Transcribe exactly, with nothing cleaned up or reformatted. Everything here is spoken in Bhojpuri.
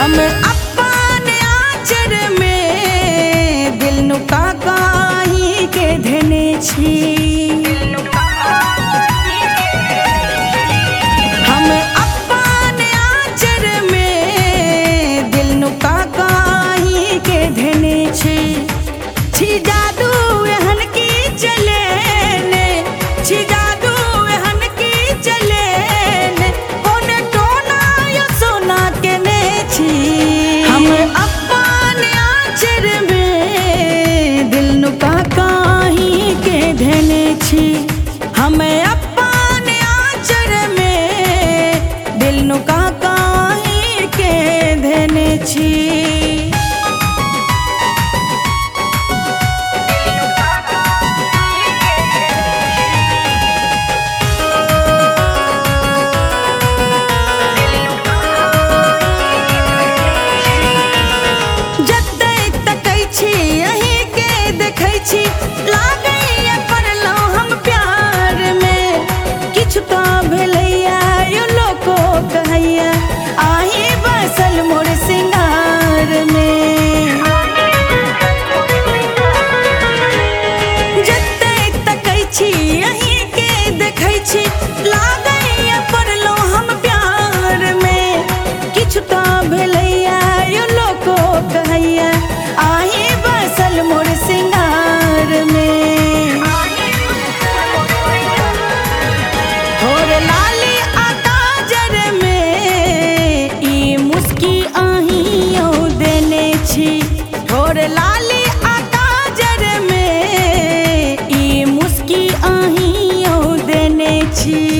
हम अपन आचर में दिल नुका काही के धने छी। हम अपन आचर में दिल नुका काही के धने छी। छी जादू एहन की चले ने, छी जादू एहन की चले ने, कोने टोना या सोना के ने छी। हम अपन आचर में दिल नुका काही के धने छी। हम अपन आचर में दिल नुका काही के धने छी। लागैया पड़लौं हम प्यार में, किछु तो भेलैया यो लोको कहैया, आही बसल मोर सिंगार में। जत्ते तकै छी अहीं के देखै छी, लागैया पड़लौं हम प्यार में, किछु तो भेलैया यो लोको कहैया, आही बसल मोर सिंगार में। होर लाली आ काजर में ई मुस्की अहियो देने छी। होर लाली आ काजर में ई मुस्की अहियो देने छी।